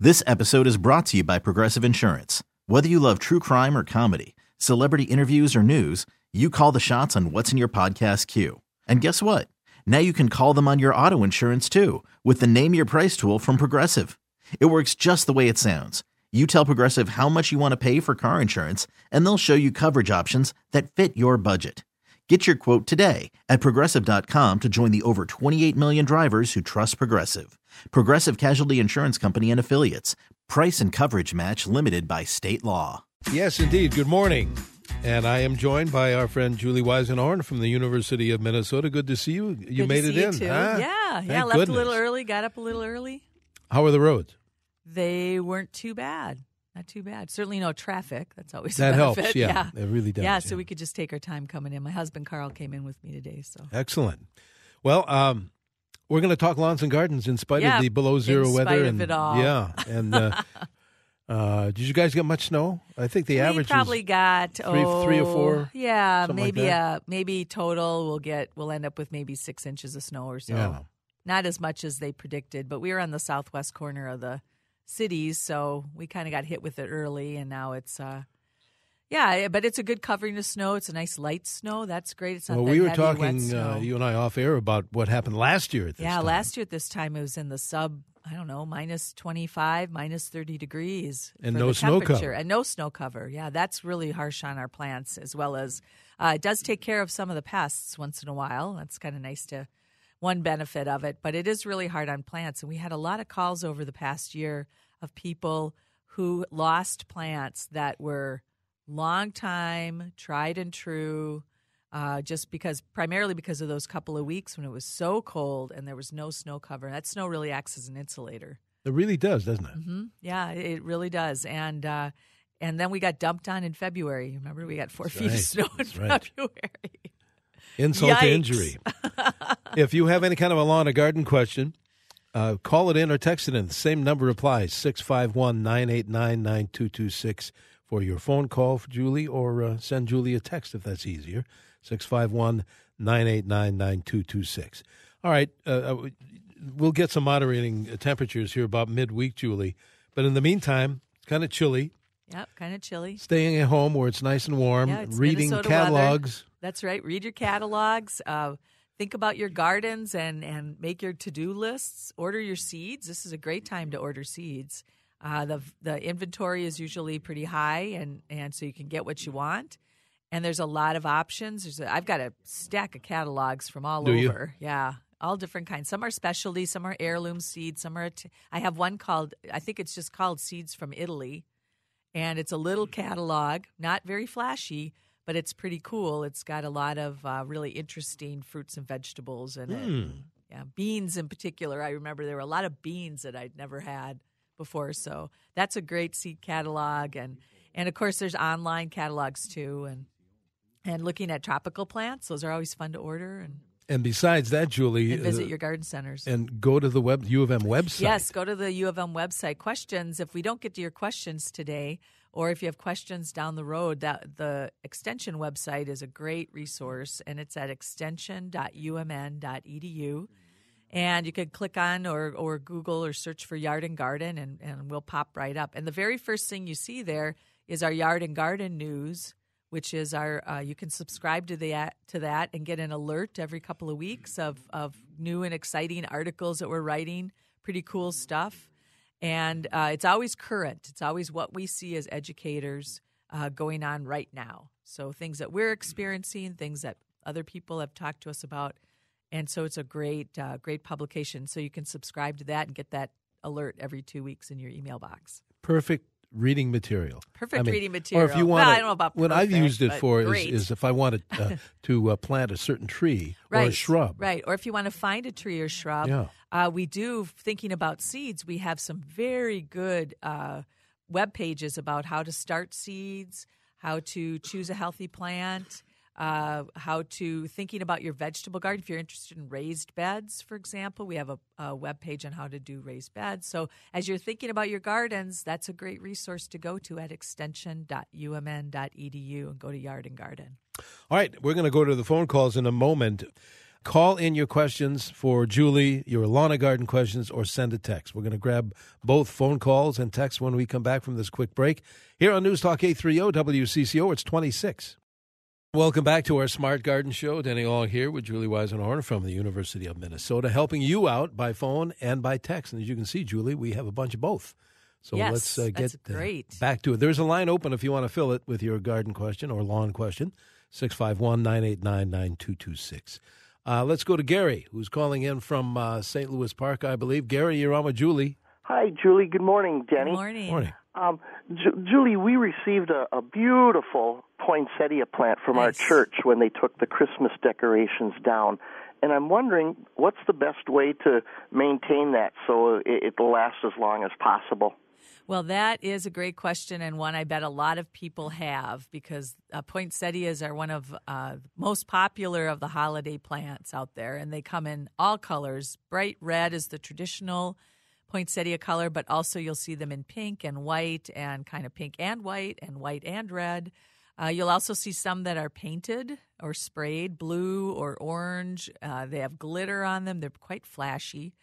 This episode is brought to you by Progressive Insurance. Whether you love true crime or comedy, celebrity interviews or news, you call the shots on what's in your podcast queue. And guess what? Now you can call them on your auto insurance too with the Name Your Price tool from Progressive. It works just the way it sounds. You tell Progressive how much you want to pay for car insurance, and they'll show you coverage options that fit your budget. Get your quote today at Progressive.com to join the over 28 million drivers who trust Progressive. Progressive Casualty Insurance Company and Affiliates. Price and coverage match limited by state law. Yes, indeed. Good morning. And I am joined by our friend Julie Weisenhorn from the University of Minnesota. Good to see you. You made it in. Too. Huh? Yeah. Left a little early, got up a little early. How are the roads? They weren't too bad. Not too bad. Certainly no traffic. That's always that a benefit. Helps. Yeah, it really does. Yeah, so we could just take our time coming in. My husband Carl came in with me today. So excellent. Well, we're going to talk lawns and gardens in spite of the below zero weather. In spite of it all. Yeah, and did you guys get much snow? I think the average probably got three or four. Yeah, maybe maybe total we'll end up with maybe 6 inches of snow or so. Yeah. Not as much as they predicted, but we were on the southwest corner of the cities, so we kind of got hit with it early, and now it's but it's a good covering of snow. It's a nice light snow. That's great. It's not well, that we were heavy, talking wet snow. You and I off air about what happened last year at this time. Last year at this time it was in the sub, I don't know, minus 25, minus 30 degrees and for no the snow temperature. cover. And no snow cover. Yeah, that's really harsh on our plants, as well as it does take care of some of the pests once in a while. That's kind of nice to one benefit of it, but it is really hard on plants. And we had a lot of calls over the past year of people who lost plants that were long time, tried and true, primarily because of those couple of weeks when it was so cold and there was no snow cover. That snow really acts as an insulator. It really does, doesn't it? Mm-hmm. Yeah, it really does. And then we got dumped on in February. Remember, we got 4 feet of snow in February. Insult to injury. If you have any kind of a lawn or garden question, call it in or text it in. The same number applies, 651-989-9226 for your phone call for Julie, or send Julie a text if that's easier, 651-989-9226. All right, we'll get some moderating temperatures here about midweek, Julie. But in the meantime, it's kind of chilly. Yep, kind of chilly. Staying at home where it's nice and warm, reading Minnesota catalogs. Weather. That's right. Read your catalogs. Think about your gardens and make your to-do lists. Order your seeds. This is a great time to order seeds. The inventory is usually pretty high, and so you can get what you want. And there's a lot of options. I've got a stack of catalogs from all over. Yeah, all different kinds. Some are specialty. Some are heirloom seeds. Some are. I have one called, I think it's just called Seeds from Italy. And it's a little catalog, not very flashy, but it's pretty cool. It's got a lot of really interesting fruits and vegetables in it. Yeah, beans in particular. I remember there were a lot of beans that I'd never had before. So that's a great seed catalog. And of course, there's online catalogs too. And looking at tropical plants, those are always fun to order. And besides that, Julie, and visit your garden centers. And go to the U of M website. Yes, go to the U of M website. Questions, if we don't get to your questions today, or if you have questions down the road, the Extension website is a great resource, and it's at extension.umn.edu. And you can click on or Google or search for Yard and Garden, and we'll pop right up. And the very first thing you see there is our Yard and Garden news, which is our you can subscribe to that and get an alert every couple of weeks of new and exciting articles that we're writing, pretty cool stuff. And it's always current. It's always what we see as educators going on right now. So things that we're experiencing, things that other people have talked to us about. And so it's a great publication. So you can subscribe to that and get that alert every 2 weeks in your email box. Perfect reading material. Reading material. Or if you want, I don't know about perfect, what I've used it for is if I wanted to plant a certain tree or a shrub. Right, or if you want to find a tree or shrub. We do, thinking about seeds, we have some very good web pages about how to start seeds, how to choose a healthy plant, how to thinking about your vegetable garden. If you're interested in raised beds, for example, we have a web page on how to do raised beds. So as you're thinking about your gardens, that's a great resource to go to at extension.umn.edu and go to Yard and Garden. All right, we're going to go to the phone calls in a moment. Call in your questions for Julie, your lawn and garden questions, or send a text. We're going to grab both phone calls and texts when we come back from this quick break. Here on News Talk 830 WCCO, it's 26. Welcome back to our Smart Garden Show. Denny Long here with Julie Weisenhorn from the University of Minnesota, helping you out by phone and by text. And as you can see, Julie, we have a bunch of both. So yes, let's get great. Back to it. There's a line open if you want to fill it with your garden question or lawn question, 651-989-9226. Let's go to Gary, who's calling in from St. Louis Park, I believe. Gary, you're on with Julie. Hi, Julie. Good morning, Denny. Good morning. Morning. Julie, we received a beautiful poinsettia plant from our church when they took the Christmas decorations down. And I'm wondering, what's the best way to maintain that so it will last as long as possible? Well, that is a great question, and one I bet a lot of people have, because poinsettias are one of the most popular of the holiday plants out there, and they come in all colors. Bright red is the traditional poinsettia color, but also you'll see them in pink and white and kind of pink and white and red. You'll also see some that are painted or sprayed blue or orange. They have glitter on them. They're quite flashy.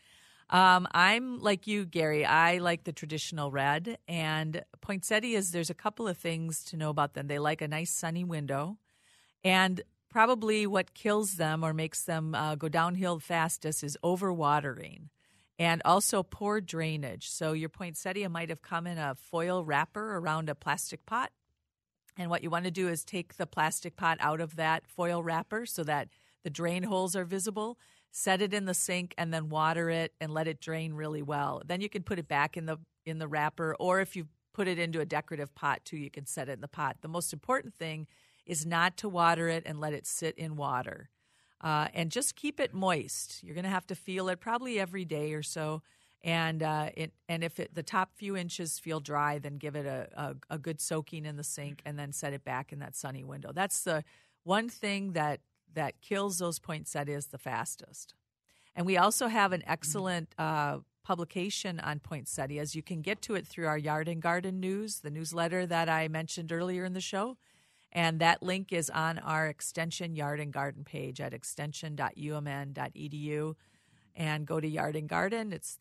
I'm like you, Gary. I like the traditional red. And poinsettias, there's a couple of things to know about them. They like a nice sunny window. And probably what kills them or makes them go downhill fastest is overwatering and also poor drainage. So your poinsettia might have come in a foil wrapper around a plastic pot. And what you want to do is take the plastic pot out of that foil wrapper so that the drain holes are visible. Set it in the sink and then water it and let it drain really well. Then you can put it back in the wrapper, or if you put it into a decorative pot too, you can set it in the pot. The most important thing is not to water it and let it sit in water. And just keep it moist. You're going to have to feel it probably every day or so. And if the top few inches feel dry, then give it a good soaking in the sink and then set it back in that sunny window. That's the one thing that kills those poinsettias the fastest. And we also have an excellent publication on poinsettias. You can get to it through our Yard and Garden News, the newsletter that I mentioned earlier in the show. And that link is on our Extension Yard and Garden page at extension.umn.edu. And go to Yard and Garden. It's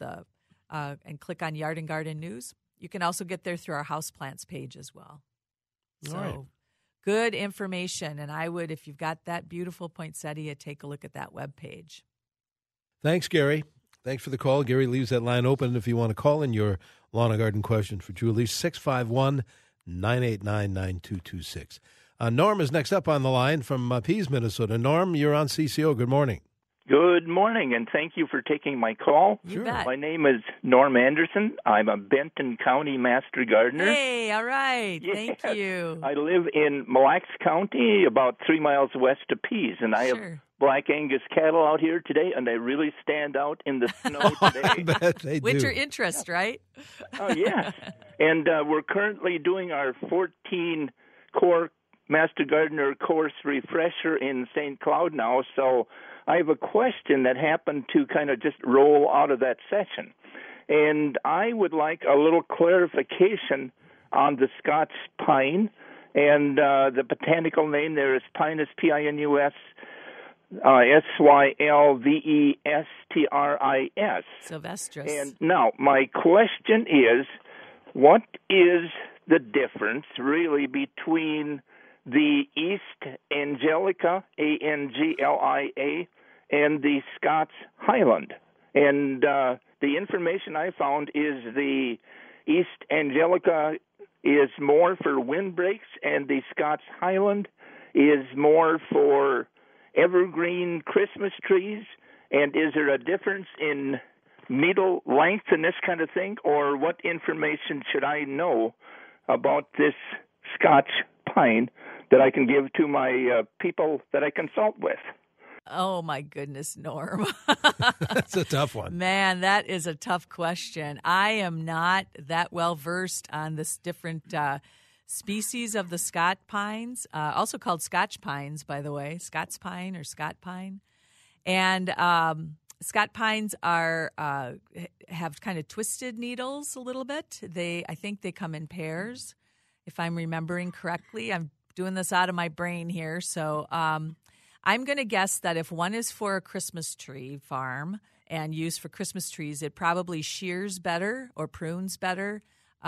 and click on Yard and Garden News. You can also get there through our houseplants page as well. So All right. Good information. And I would, if you've got that beautiful poinsettia, take a look at that webpage. Thanks, Gary. Thanks for the call. Gary leaves that line open if you want to call in your lawn and garden question for Julie, 651-989-9226. Norm is next up on the line from Pease, Minnesota. Norm, you're on CCO. Good morning. Good morning, and thank you for taking my call. You bet. My name is Norm Anderson. I'm a Benton County Master Gardener. Hey, all right. Yes. Thank you. I live in Mille Lacs County, about 3 miles west of Pease, and I have Black Angus cattle out here today, and they really stand out in the snow today. I bet they do. Winter interest, right? Oh, yes. And we're currently doing our 14-core Master Gardener course refresher in St. Cloud now, so I have a question that happened to kind of just roll out of that session. And I would like a little clarification on the Scotch pine. And the botanical name there is Pinus, Pinus, Sylvestris. Sylvestris. And now, my question is, what is the difference really between the East Angelica, Anglia, and the Scots Highland? And the information I found is the East Angelica is more for windbreaks, and the Scots Highland is more for evergreen Christmas trees. And is there a difference in needle length and this kind of thing, or what information should I know about this Scotch pine that I can give to my people that I consult with? Oh, my goodness, Norm. That's a tough one. Man, that is a tough question. I am not that well versed on this different species of the Scott pines, also called Scotch pines, by the way, Scots pine or Scott pine. And Scott pines are have kind of twisted needles a little bit. I think they come in pairs, if I'm remembering correctly. I'm doing this out of my brain here, so I'm going to guess that if one is for a Christmas tree farm and used for Christmas trees, it probably shears better or prunes better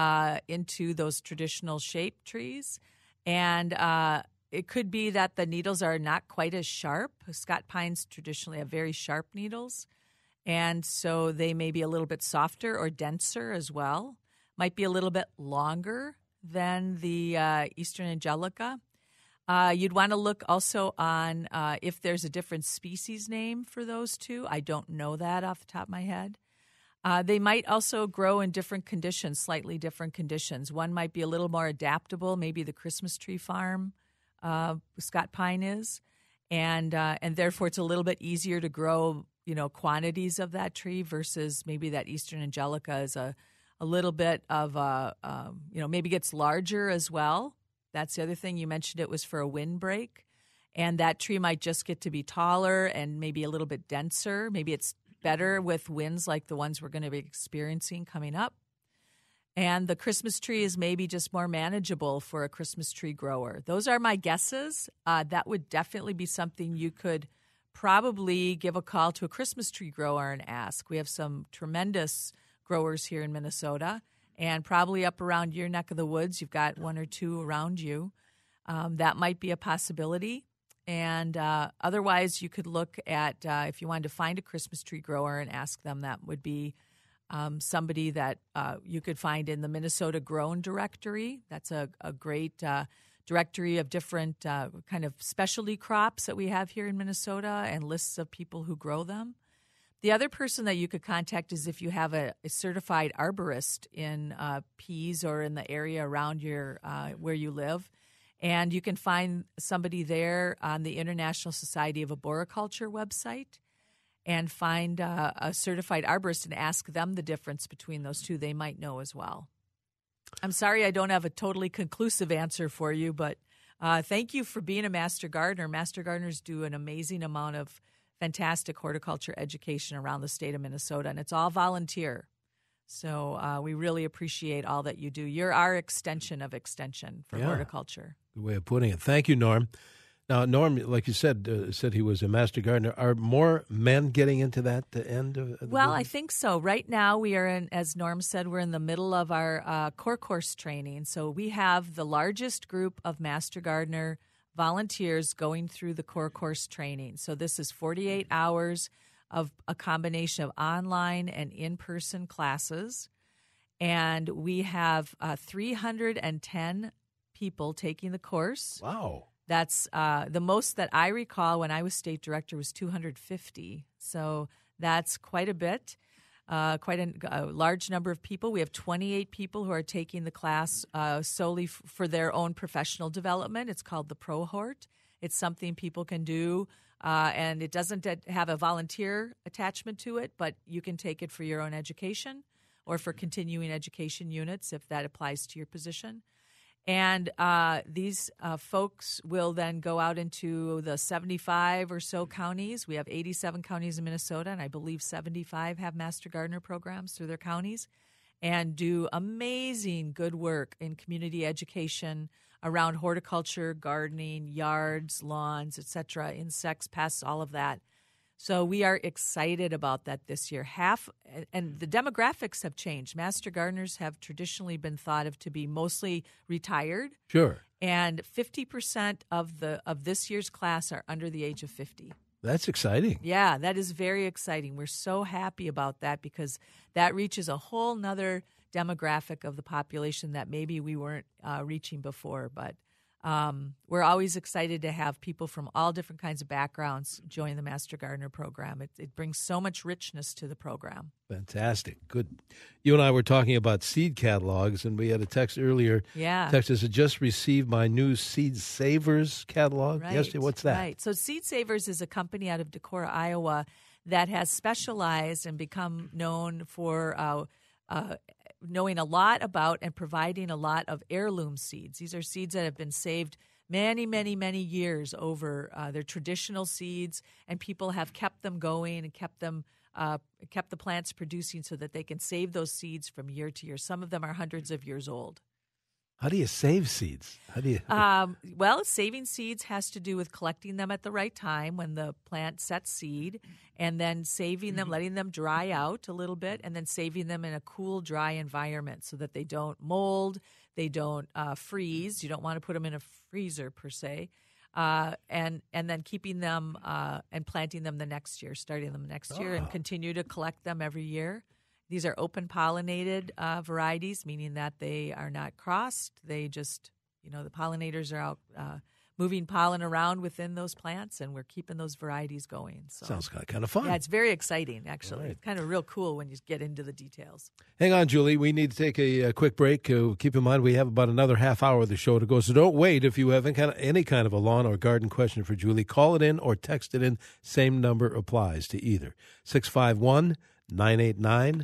into those traditional shaped trees. And it could be that the needles are not quite as sharp. Scott pines traditionally have very sharp needles, and so they may be a little bit softer or denser as well. Might be a little bit longer than the Eastern Angelica. You'd want to look also on if there's a different species name for those two. I don't know that off the top of my head. They might also grow in different conditions, slightly different conditions. One might be a little more adaptable, maybe the Christmas tree farm Scott pine is, and therefore it's a little bit easier to grow, quantities of that tree versus maybe that Eastern Angelica is a little bit of maybe gets larger as well. That's the other thing. You mentioned it was for a windbreak, and that tree might just get to be taller and maybe a little bit denser. Maybe it's better with winds like the ones we're going to be experiencing coming up. And the Christmas tree is maybe just more manageable for a Christmas tree grower. Those are my guesses. That would definitely be something you could probably give a call to a Christmas tree grower and ask. We have some tremendous growers here in Minnesota, and probably up around your neck of the woods, you've got one or two around you. That might be a possibility. And otherwise, you could look at, if you wanted to find a Christmas tree grower and ask them, that would be somebody that you could find in the Minnesota Grown Directory. That's a great directory of different kind of specialty crops that we have here in Minnesota and lists of people who grow them. The other person that you could contact is if you have a certified arborist in Pease or in the area around your where you live. And you can find somebody there on the International Society of Arboriculture website and find a certified arborist and ask them the difference between those two. They might know as well. I'm sorry I don't have a totally conclusive answer for you, but thank you for being a Master Gardener. Master Gardeners do an amazing amount of fantastic horticulture education around the state of Minnesota, and it's all volunteer. So we really appreciate all that you do. You're our extension of extension for horticulture. Good way of putting it. Thank you, Norm. Now, Norm, like you said he was a master gardener. Are more men getting into that end of the Well, business? I think so. Right now, we are in, as Norm said, we're in the middle of our core course training. So we have the largest group of master gardener volunteers going through the core course training. So this is 48 hours of a combination of online and in-person classes. And we have 310 people taking the course. Wow. That's the most that I recall when I was state director was 250. So that's quite a bit, quite a large number of people. We have 28 people who are taking the class solely for their own professional development. It's called the ProHort. It's something people can do, and it doesn't have a volunteer attachment to it, but you can take it for your own education or for continuing education units if that applies to your position. And these folks will then go out into the 75 or so counties. We have 87 counties in Minnesota, and I believe 75 have Master Gardener programs through their counties, and do amazing good work in community education around horticulture, gardening, yards, lawns, etc., insects, pests, all of that. So we are excited about that this year. And the demographics have changed. Master gardeners have traditionally been thought of to be mostly retired. Sure. And 50% of this year's class are under the age of 50. That's exciting. Yeah, that is very exciting. We're so happy about that because that reaches a whole nother demographic of the population that maybe we weren't reaching before. But we're always excited to have people from all different kinds of backgrounds join the Master Gardener program. It brings so much richness to the program. Fantastic. Good. You and I were talking about seed catalogs, and we had a text earlier. Yeah. Texas had just received my new Seed Savers catalog. Right. Yesterday. What's that? Right. So Seed Savers is a company out of Decorah, Iowa, that has specialized and become known for knowing a lot about and providing a lot of heirloom seeds. These are seeds that have been saved many, many, many years over. They're traditional seeds, and people have kept them going and kept the plants producing so that they can save those seeds from year to year. Some of them are hundreds of years old. How do you save seeds? How do you? Well, saving seeds has to do with collecting them at the right time when the plant sets seed, and then saving them, letting them dry out a little bit, and then saving them in a cool, dry environment so that they don't mold, they don't freeze. You don't want to put them in a freezer per se, and then keeping them and planting them the next year, starting them next year, and continue to collect them every year. These are open pollinated varieties, meaning that they are not crossed. They just, the pollinators are out moving pollen around within those plants, and we're keeping those varieties going. So, sounds kind of fun. Yeah, it's very exciting, actually. Right. It's kind of real cool when you get into the details. Hang on, Julie. We need to take a quick break. Keep in mind we have about another half hour of the show to go, so don't wait. If you have any kind of a lawn or garden question for Julie, call it in or text it in. Same number applies to either. 651-989-9226.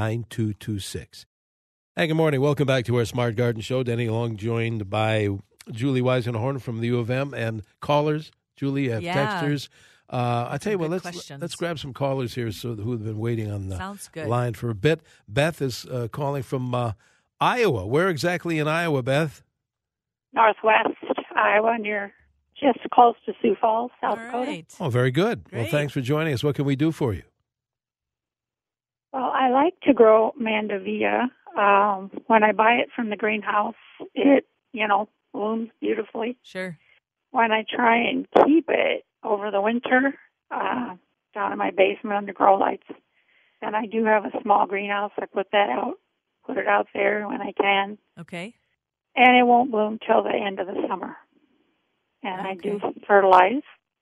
Hey, good morning. Welcome back to our Smart Garden Show. Denny Long joined by Julie Weisenhorn from the U of M and callers. Julie, texters. I tell you what, let's grab some callers here who have been waiting on the line for a bit. Beth is calling from Iowa. Where exactly in Iowa, Beth? Northwest Iowa, near just close to Sioux Falls, South Dakota. Oh, very good. Great. Well, thanks for joining us. What can we do for you? Well, I like to grow Mandevilla. When I buy it from the greenhouse, it, blooms beautifully. Sure. When I try and keep it over the winter, down in my basement under grow lights, and I do have a small greenhouse, I put it out there when I can. Okay. And it won't bloom till the end of the summer. And I do fertilize.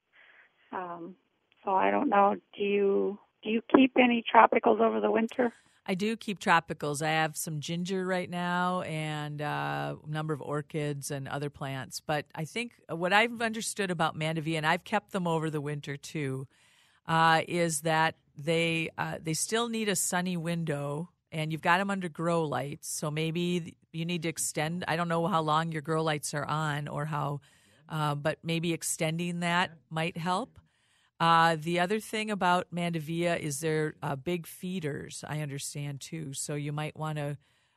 So I don't know, do you keep any tropicals over the winter? I do keep tropicals. I have some ginger right now and a number of orchids and other plants. But I think what I've understood about Mandevilla, and I've kept them over the winter too, is that they still need a sunny window, and you've got them under grow lights. So maybe you need to extend. I don't know how long your grow lights are on or how, but maybe extending that might help. The other thing about Mandevilla is they're big feeders, I understand, too. So you might want to,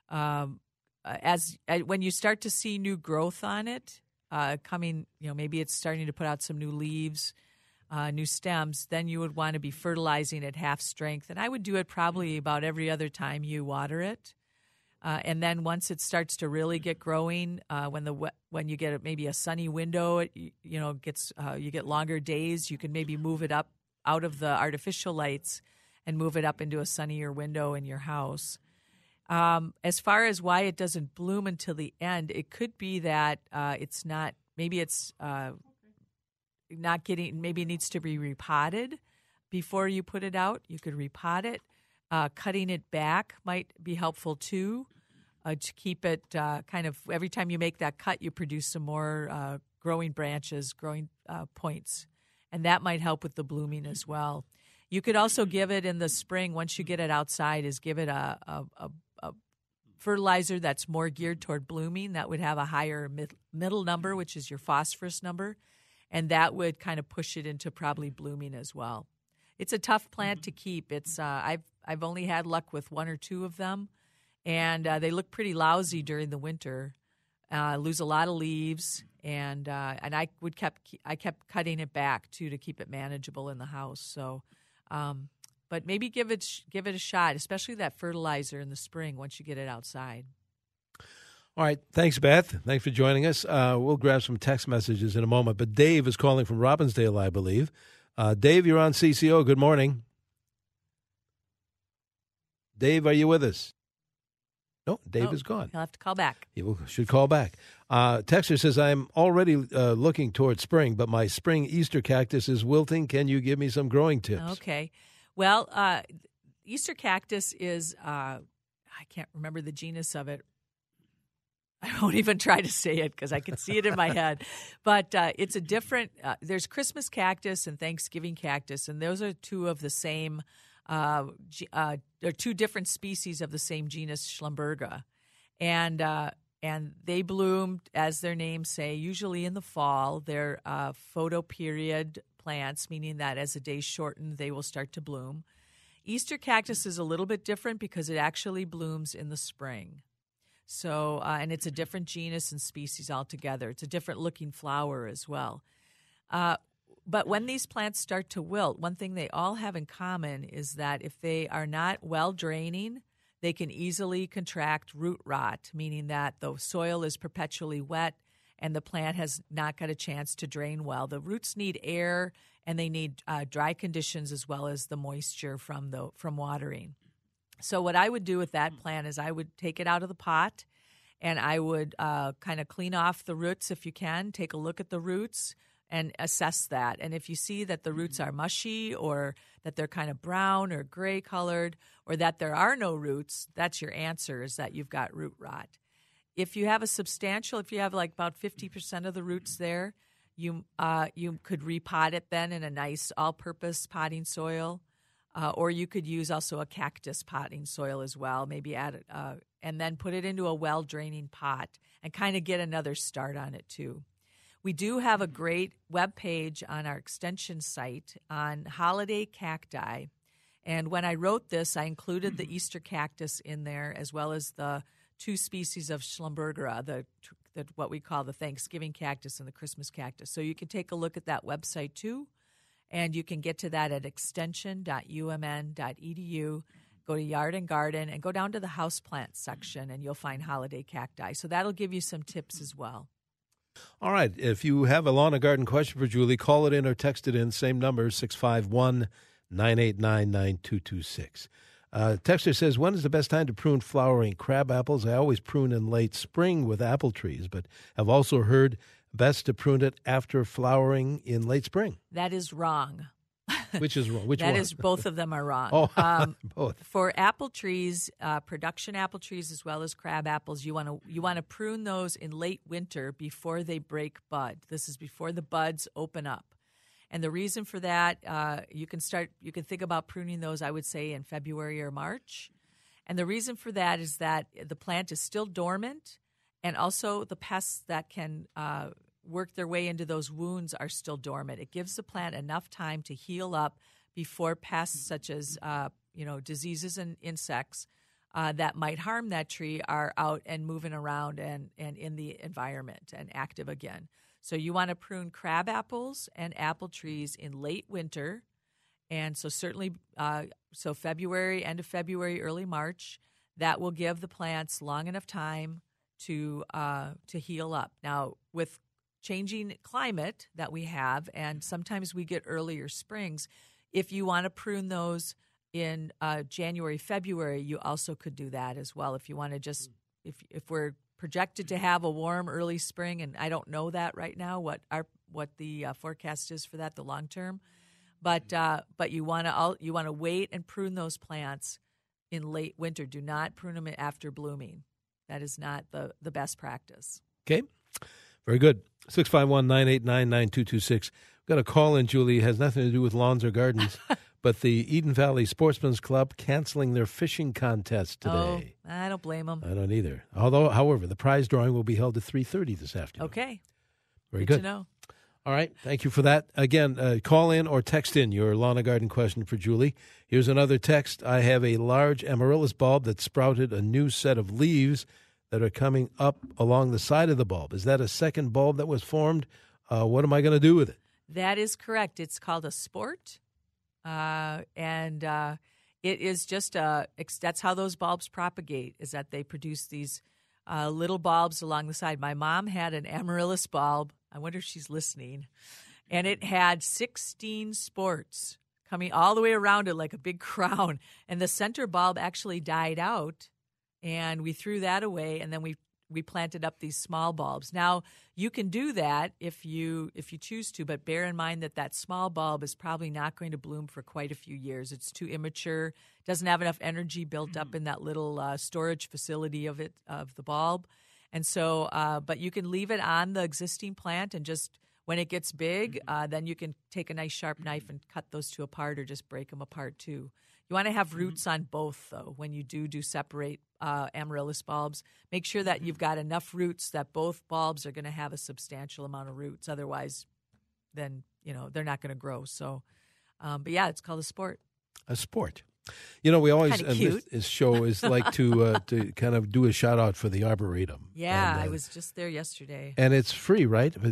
when you start to see new growth on it coming, maybe it's starting to put out some new leaves, new stems, then you would want to be fertilizing at half strength. And I would do it probably about every other time you water it. And then once it starts to really get growing, when you get maybe a sunny window, you get longer days. You can maybe move it up out of the artificial lights and move it up into a sunnier window in your house. As far as why it doesn't bloom until the end, it could be that it's not. Maybe it's not getting. Maybe it needs to be repotted before you put it out. You could repot it. Cutting it back might be helpful too. To keep it kind of every time you make that cut, you produce some more growing branches, growing points, and that might help with the blooming as well. You could also give it in the spring once you get it outside. Give it a fertilizer that's more geared toward blooming. That would have a higher middle number, which is your phosphorus number, and that would kind of push it into probably blooming as well. It's a tough plant to keep. It's I've only had luck with one or two of them. And they look pretty lousy during the winter, lose a lot of leaves, and I kept cutting it back too to keep it manageable in the house. So, but maybe give it a shot, especially that fertilizer in the spring once you get it outside. All right, thanks, Beth. Thanks for joining us. We'll grab some text messages in a moment. But Dave is calling from Robbinsdale, I believe. Dave, you're on CCO. Good morning. Dave, are you with us? No, Dave is gone. He'll have to call back. He should call back. Texter says, I'm already looking towards spring, but my spring Easter cactus is wilting. Can you give me some growing tips? Okay. Well, Easter cactus is, I can't remember the genus of it. I won't even try to say it because I can see it in my head. But it's a different, there's Christmas cactus and Thanksgiving cactus, and those are two of the same they're two different species of the same genus Schlumbergia, and they bloom, as their names say, usually in the fall. They're photoperiod plants, meaning that as the days shorten, they will start to bloom. Easter cactus is a little bit different because it actually blooms in the spring. So, and it's a different genus and species altogether. It's a different looking flower as well. But when these plants start to wilt, one thing they all have in common is that if they are not well draining, they can easily contract root rot, meaning that the soil is perpetually wet and the plant has not got a chance to drain well. The roots need air and they need dry conditions as well as the moisture from watering. So what I would do with that plant is I would take it out of the pot and I would kind of clean off the roots if you can, take a look at the roots and assess that. And if you see that the roots are mushy or that they're kind of brown or gray colored or that there are no roots, that's your answer, is that you've got root rot. If you have if you have like about 50% of the roots there, you could repot it then in a nice all-purpose potting soil, or you could use also a cactus potting soil as well, maybe add it, and then put it into a well-draining pot and kind of get another start on it too. We do have a great web page on our extension site on holiday cacti. And when I wrote this, I included the Easter cactus in there as well as the 2 species of Schlumbergera, the what we call the Thanksgiving cactus and the Christmas cactus. So you can take a look at that website too. And you can get to that at extension.umn.edu. Go to Yard and Garden and go down to the houseplant section and you'll find holiday cacti. So that'll give you some tips as well. All right. If you have a lawn and garden question for Julie, call it in or text it in. Same number, 651-989-9226. Texter says, when is the best time to prune flowering crab apples? I always prune in late spring with apple trees, but have also heard best to prune it after flowering in late spring. That is wrong. Which is wrong? Which one? That is, both of them are wrong. Oh, both. For apple trees, production apple trees as well as crab apples, you want to prune those in late winter before they break bud. This is before the buds open up. And the reason for that, you can think about pruning those, I would say, in February or March. And the reason for that is that the plant is still dormant, and also the pests that can work their way into those wounds are still dormant. It gives the plant enough time to heal up before pests such as diseases and insects that might harm that tree are out and moving around and in the environment and active again. So you want to prune crab apples and apple trees in late winter, and so certainly February, end of February, early March. That will give the plants long enough time to heal up. Now, with changing climate that we have, and sometimes we get earlier springs, if you want to prune those in January, February, you also could do that as well. If you want to just, if we're projected to have a warm early spring, and I don't know that right now, what the forecast is for that, the long term, but you want to wait and prune those plants in late winter. Do not prune them after blooming. That is not the best practice. Okay. Very good. 651-989-9226. We've got a call in, Julie. It has nothing to do with lawns or gardens, but the Eden Valley Sportsman's Club canceling their fishing contest today. Oh, I don't blame them. I don't either. However, the prize drawing will be held at 3:30 this afternoon. Okay. Very good. To know. All right. Thank you for that. Again, call in or text in your lawn and garden question for Julie. Here's another text. I have a large amaryllis bulb that sprouted a new set of leaves that are coming up along the side of the bulb. Is that a second bulb that was formed? What am I going to do with it? That is correct. It's called a sport, and it is just that's how those bulbs propagate, is that they produce these little bulbs along the side. My mom had an amaryllis bulb. I wonder if she's listening. And it had 16 sports coming all the way around it like a big crown. And the center bulb actually died out, and we threw that away, and then we planted up these small bulbs. Now, you can do that if you choose to, but bear in mind that small bulb is probably not going to bloom for quite a few years. It's too immature, doesn't have enough energy built up in that little storage facility of the bulb. And so, but you can leave it on the existing plant, and just when it gets big, then you can take a nice sharp knife and cut those two apart, or just break them apart too. You want to have roots on both, though, when you do separate amaryllis bulbs. Make sure that you've got enough roots that both bulbs are going to have a substantial amount of roots. Otherwise, then, they're not going to grow. So, but yeah, it's called a sport. A sport. You know, we always Kinda and cute. this show is like to kind of do a shout out for the Arboretum. Yeah, and, I was just there yesterday. and it's free, right? The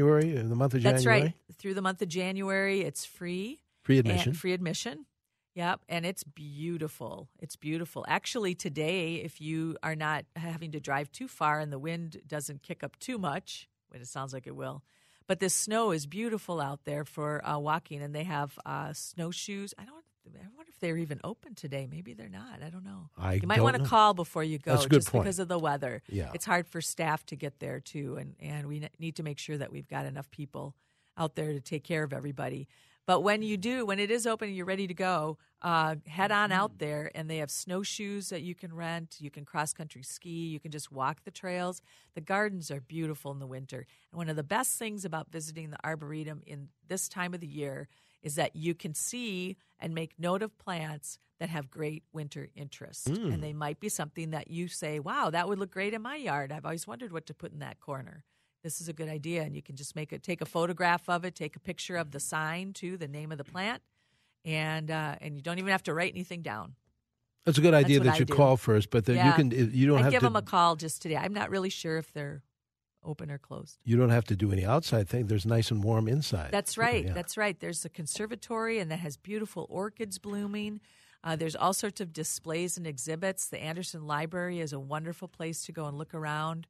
month of January. That's right. Through the month of January, it's free. Free admission. And free admission. Yep, and it's beautiful. It's beautiful. Actually, today, if you are not having to drive too far and the wind doesn't kick up too much, when it sounds like it will, but this snow is beautiful out there for walking, and they have snowshoes. I wonder if they're even open today. Maybe they're not. I don't know. You might want to call before you go, That's a good just point. because of the weather. Yeah. It's hard for staff to get there too, and we need to make sure that we've got enough people out there to take care of everybody. But when it is open and you're ready to go, head on out there, and they have snowshoes that you can rent. You can cross-country ski. You can just walk the trails. The gardens are beautiful in the winter. And one of the best things about visiting the Arboretum in this time of the year is that you can see and make note of plants that have great winter interest. And they might be something that you say, wow, that would look great in my yard. I've always wondered what to put in that corner. This is a good idea, and you can just take a photograph of it, take a picture of the sign too, the name of the plant, and you don't even have to write anything down. That's a good idea what that I you do. call first, but Yeah. you don't I have give to them a call just today. I'm not really sure if they're open or closed. You don't have to do any outside thing. There's nice and warm inside. That's right. Yeah. That's right. There's a conservatory, and that has beautiful orchids blooming. There's all sorts of displays and exhibits. The Anderson Library is a wonderful place to go and look around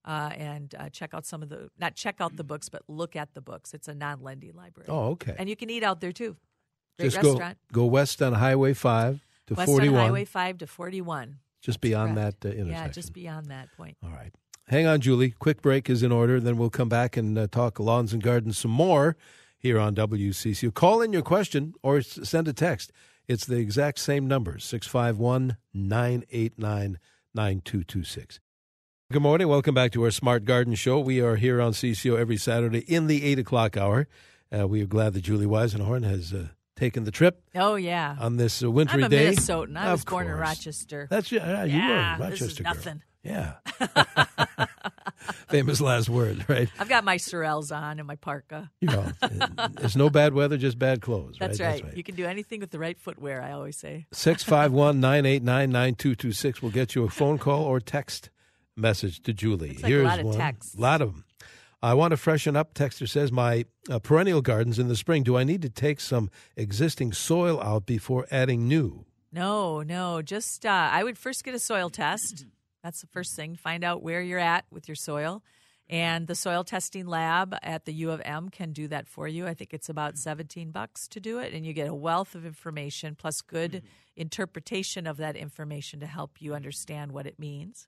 and check out not check out the books, but look at the books. It's a non-lending library. Oh, okay. And you can eat out there too. Great Just restaurant. go west on Highway 5 to West 41. on Highway 5 to 41. Just beyond correct. that intersection. Yeah, just beyond that point. All right. Hang on, Julie. Quick break is in order. Then we'll come back and talk lawns and gardens some more here on WCCO. Call in your question or send a text. It's the exact same number, 651-989-9226. Good morning. Welcome back to our Smart Garden Show. We are here on CCO every Saturday in the 8 o'clock hour. We are glad that Julie Weisenhorn has taken the trip Oh, yeah. on this wintry I'm a day. Minnesotan. I was Of born in course. Rochester. That's you were a Rochester this is girl. nothing. Yeah. Famous last words, right? I've got my Sorels on and my parka. You know, there's no bad weather, just bad clothes. That's right. You can do anything with the right footwear, I always say. 651-989-9226 will get you a phone call or text message to Julie. It's like a lot of texts. A lot of them. I want to freshen up. Texter says, my perennial gardens in the spring, do I need to take some existing soil out before adding new? No. Just I would first get a soil test. That's the first thing. Find out where you're at with your soil. And the soil testing lab at the U of M can do that for you. I think it's about $17 to do it. And you get a wealth of information plus good interpretation of that information to help you understand what it means.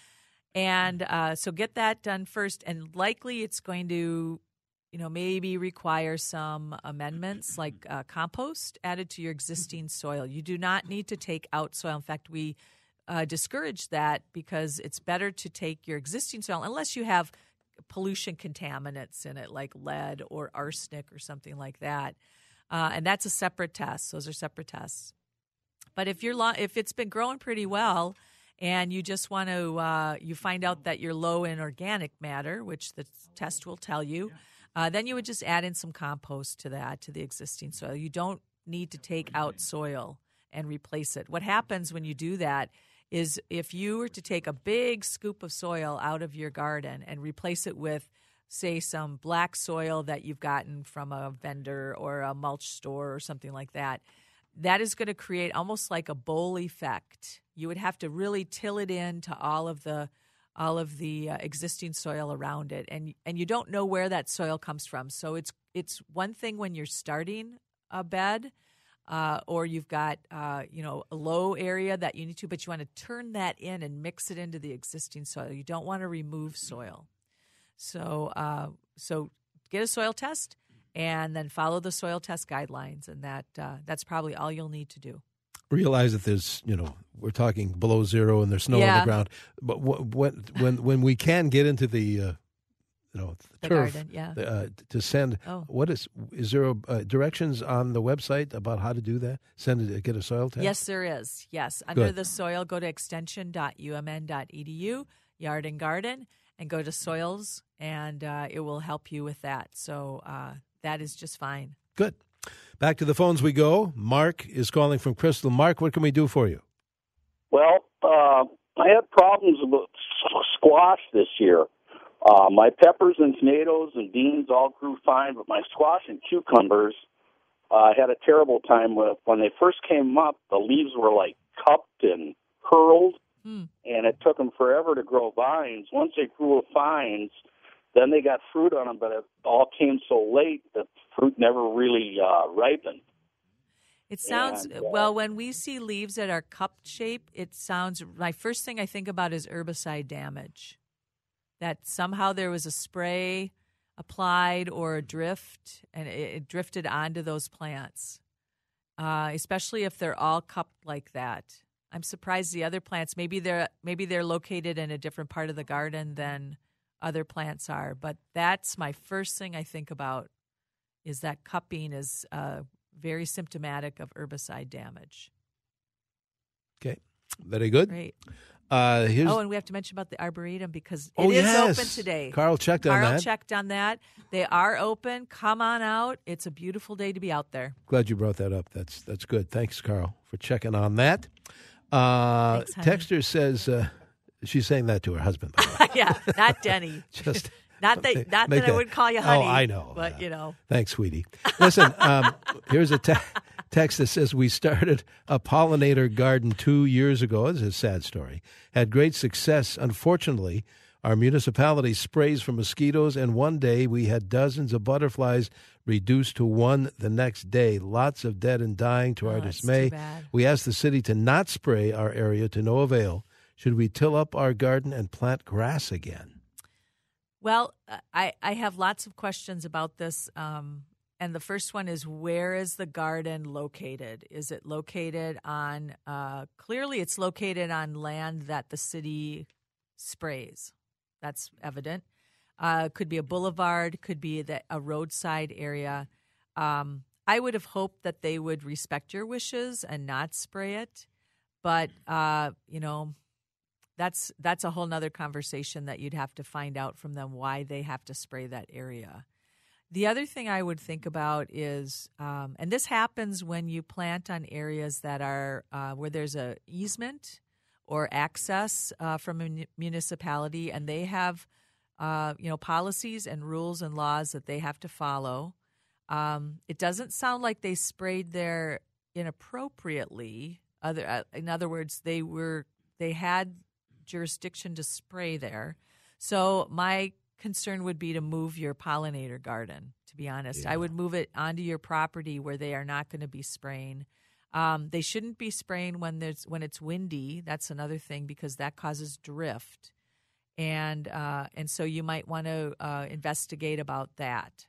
And so get that done first. And likely it's going to, maybe require some amendments like compost added to your existing soil. You do not need to take out soil. In fact, we discourage that because it's better to take your existing soil unless you have pollution contaminants in it like lead or arsenic or something like that. And that's a separate test. Those are separate tests. But if it's been growing pretty well and you just want to you find out that you're low in organic matter, which the test will tell you, then you would just add in some compost to the existing soil. You don't need to take out soil and replace it. What happens when you do that is if you were to take a big scoop of soil out of your garden and replace it with, say, some black soil that you've gotten from a vendor or a mulch store or something like that, that is going to create almost like a bowl effect. You would have to really till it into all of the existing soil around it, and you don't know where that soil comes from. So it's one thing when you're starting a bed. Or you've got, a low area that you need to, but you want to turn that in and mix it into the existing soil. You don't want to remove soil. So get a soil test and then follow the soil test guidelines, and that's probably all you'll need to do. Realize that there's, we're talking below zero and there's snow on the ground. But when we can get into the the turf, garden, yeah. To send. Oh. Is there directions on the website about how to do that? Get a soil test? Yes, there is. Yes. Under the soil, go to extension.umn.edu, yard and garden, and go to soils, and it will help you with that. So that is just fine. Good. Back to the phones we go. Mark is calling from Crystal. Mark, what can we do for you? Well, I had problems with squash this year. My peppers and tomatoes and beans all grew fine, but my squash and cucumbers I had a terrible time with. When they first came up, the leaves were like cupped and curled, and it took them forever to grow vines. Once they grew vines, then they got fruit on them, but it all came so late that fruit never really ripened. It sounds, well, when we see leaves that are cup shape, it sounds, my first thing I think about is herbicide damage. That somehow there was a spray applied or a drift, and it drifted onto those plants, especially if they're all cupped like that. I'm surprised the other plants, maybe they're located in a different part of the garden than other plants are, but that's my first thing I think about is that cupping is very symptomatic of herbicide damage. Okay, very good. Great. And we have to mention about the Arboretum because it is open today. Carl checked on that. They are open. Come on out. It's a beautiful day to be out there. Glad you brought that up. That's good. Thanks, Carl, for checking on that. Thanks, honey. Texter says she's saying that to her husband. By the way. Yeah, not Denny. Just not that I would call you honey. Oh, I know. But, you know. Thanks, sweetie. Listen, here's a text that says, we started a pollinator garden 2 years ago. This is a sad story. Had great success. Unfortunately, our municipality sprays for mosquitoes, and one day we had dozens of butterflies reduced to one the next day. Lots of dead and dying to our dismay. We asked the city to not spray our area to no avail. Should we till up our garden and plant grass again? Well, I have lots of questions about this. And the first one is, where is the garden located? Is it located on, clearly it's located on land that the city sprays. That's evident. Could be a boulevard, could be a roadside area. I would have hoped that they would respect your wishes and not spray it. But, that's a whole nother conversation that you'd have to find out from them why they have to spray that area. The other thing I would think about is, and this happens when you plant on areas that are where there's a easement or access from a municipality, and they have, policies and rules and laws that they have to follow. It doesn't sound like they sprayed there inappropriately. In other words, they had jurisdiction to spray there. So my concern would be to move your pollinator garden, to be honest. Yeah. I would move it onto your property where they are not going to be spraying. They shouldn't be spraying when it's windy. That's another thing, because that causes drift. And so you might want to investigate about that.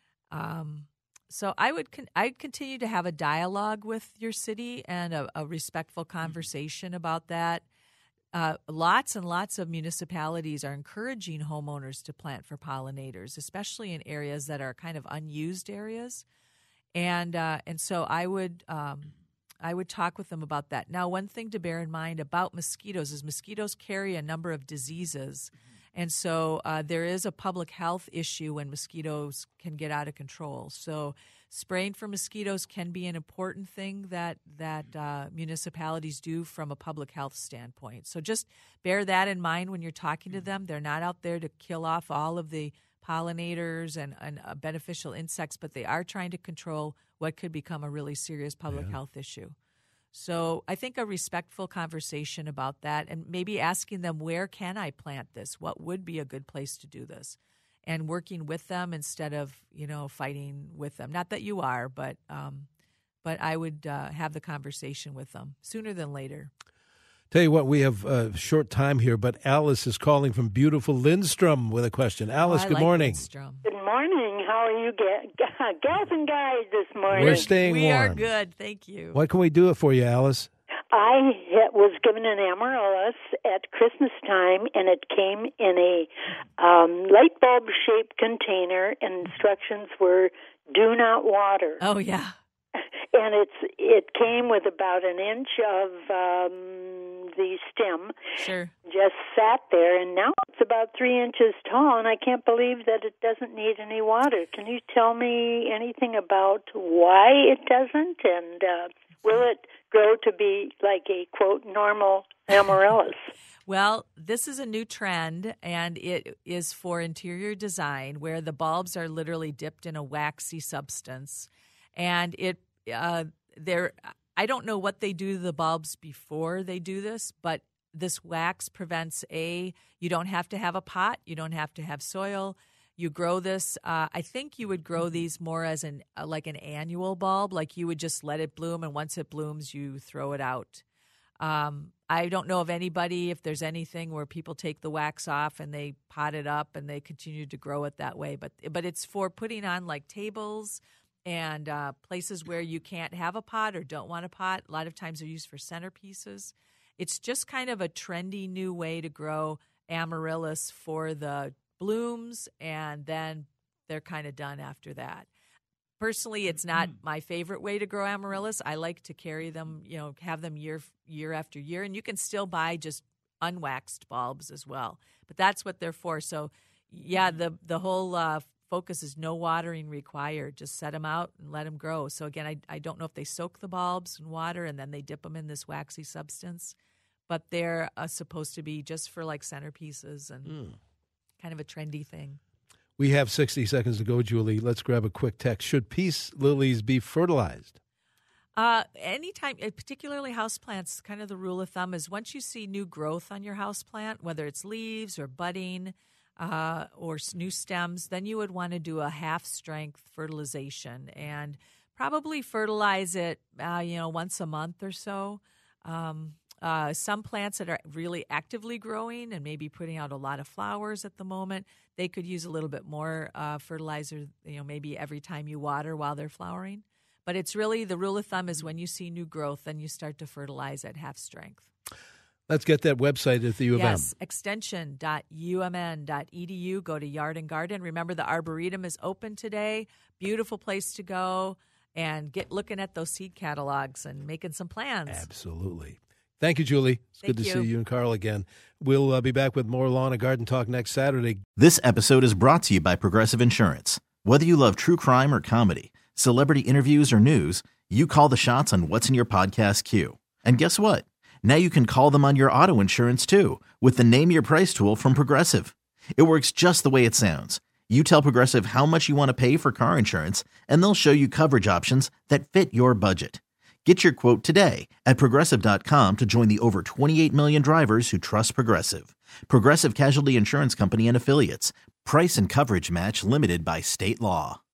So I'd continue to have a dialogue with your city and a respectful conversation about that. Lots and lots of municipalities are encouraging homeowners to plant for pollinators, especially in areas that are kind of unused areas, and so I would talk with them about that. Now, one thing to bear in mind about mosquitoes is mosquitoes carry a number of diseases, and so there is a public health issue when mosquitoes can get out of control. So spraying for mosquitoes can be an important thing that municipalities do from a public health standpoint. So just bear that in mind when you're talking to them. They're not out there to kill off all of the pollinators and beneficial insects, but they are trying to control what could become a really serious public health issue. So I think a respectful conversation about that, and maybe asking them, where can I plant this? What would be a good place to do this? And working with them instead of, fighting with them. Not that you are, but I would have the conversation with them sooner than later. Tell you what, we have a short time here, but Alice is calling from beautiful Lindstrom with a question. Alice, good morning. Lindstrom. Good morning. How are you, gals and guys, this morning? We're staying warm. We are good. Thank you. What can we do for you, Alice? I was given an amaryllis at Christmas time, and it came in a light bulb-shaped container, and instructions were, do not water. Oh, yeah. and it came with about an inch of the stem. Sure. Just sat there, and now it's about 3 inches tall, and I can't believe that it doesn't need any water. Can you tell me anything about why it doesn't, and will it grow to be like a, quote, normal amaryllis? Well, this is a new trend, and it is for interior design where the bulbs are literally dipped in a waxy substance. And I don't know what they do to the bulbs before they do this, but this wax prevents you don't have to have a pot, you don't have to have soil. You grow this. I think you would grow these more as like an annual bulb, like you would just let it bloom, and once it blooms, you throw it out. I don't know of anybody, if there's anything where people take the wax off and they pot it up and they continue to grow it that way. But it's for putting on like tables and places where you can't have a pot or don't want a pot. A lot of times they're used for centerpieces. It's just kind of a trendy new way to grow amaryllis for the blooms, and then they're kind of done after that. Personally, it's not my favorite way to grow amaryllis. I like to carry them, have them year after year, and you can still buy just unwaxed bulbs as well. But that's what they're for. So, yeah, the whole focus is no watering required. Just set them out and let them grow. So, again, I don't know if they soak the bulbs in water and then they dip them in this waxy substance, but they're supposed to be just for like centerpieces and kind of a trendy thing. We have 60 seconds to go, Julie. Let's grab a quick text. Should peace lilies be fertilized? Anytime, particularly houseplants, kind of the rule of thumb is once you see new growth on your houseplant, whether it's leaves or budding or new stems, then you would want to do a half-strength fertilization and probably fertilize it, once a month or so. Some plants that are really actively growing and maybe putting out a lot of flowers at the moment, they could use a little bit more fertilizer, maybe every time you water while they're flowering. But it's really the rule of thumb is when you see new growth, then you start to fertilize at half strength. Let's get that website at the U of M. Yes, extension.umn.edu. Go to Yard and Garden. Remember, the Arboretum is open today. Beautiful place to go and get looking at those seed catalogs and making some plans. Absolutely. Thank you, Julie. It's good to see you and Carl again. We'll be back with more Lawn and Garden Talk next Saturday. This episode is brought to you by Progressive Insurance. Whether you love true crime or comedy, celebrity interviews or news, you call the shots on what's in your podcast queue. And guess what? Now you can call them on your auto insurance too with the Name Your Price tool from Progressive. It works just the way it sounds. You tell Progressive how much you want to pay for car insurance, and they'll show you coverage options that fit your budget. Get your quote today at Progressive.com to join the over 28 million drivers who trust Progressive. Progressive Casualty Insurance Company and Affiliates. Price and coverage match limited by state law.